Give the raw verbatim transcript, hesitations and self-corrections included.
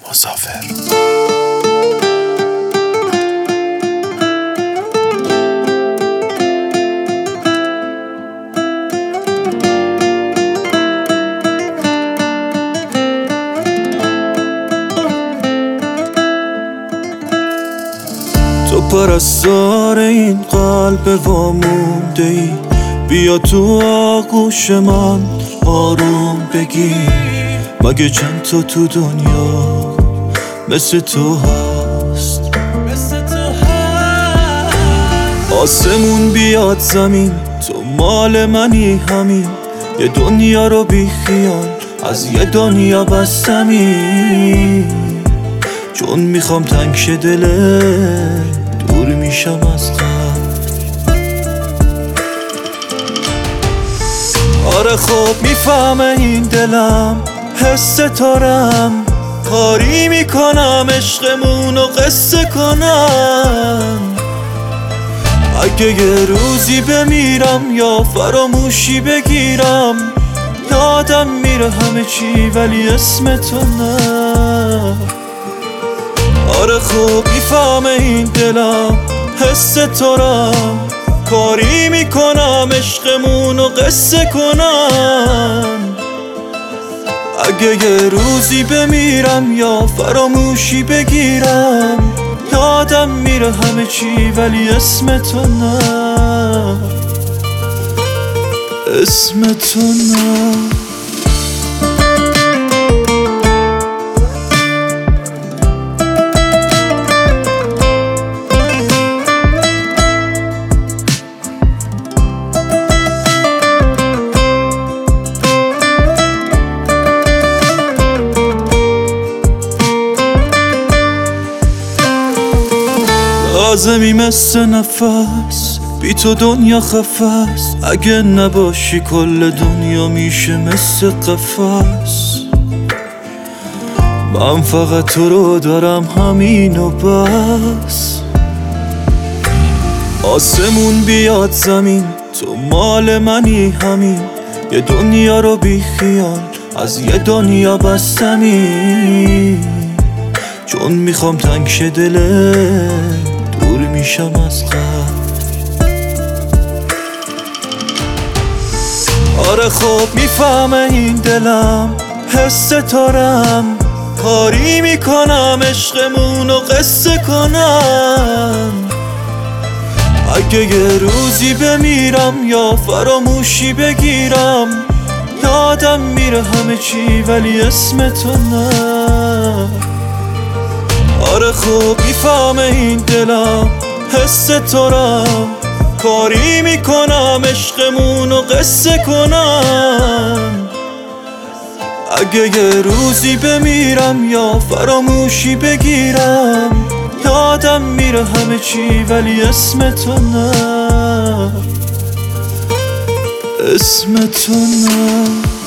مسافر. تو پرستار این قلب وامونده ای، بیا تو آغوش من آروم بگیر. مگه چند تا تو دنیا مثل تو هست؟ آسمون بیاد زمین، تو مال منی همین. یه دنیا رو بی خیال از یه دنیا بستمی، چون میخوام تنگ شه دلت دور میشم از خط. آره خب میفهمه این دلم حس تارم، کاری میکنم عشقمونو قصه کنم. اگه یه روزی بمیرم یا فراموشی بگیرم، یادم میره همه چی ولی اسم تو نه. آره خوب میفهمه این دلم حس تارم، کاری میکنم عشقمونو قصه کنم. اگه یه روزی بمیرم یا فراموشی بگیرم، یادم میره همه چی ولی اسم تو نه، اسم تو نه. لازمی مثل نفس، بی تو دنیا خفست. اگه نباشی کل دنیا میشه مثل قفس. من فقط تو رو دارم همین و بس. آسمون بیاد زمین، تو مال منی همین. یه دنیا رو بی خیال از یه دنیا بستمی، چون میخوام تنگ شه دلت دور میشم از خط. آره خب میفهمه این دلم حس تارم، کاری میکنم عشقمونو قصه کنم. اگه یه روزی بمیرم یا فراموشی بگیرم، یادم میره همه چی ولی اسم تو نه. آره خوب میفهمه این دلم حس تارم، کاری میکنم عشقمونو قصه کنم. اگه یه روزی بمیرم یا فراموشی بگیرم، یادم میره همه چی ولی اسم تو نه، اسم تو نه.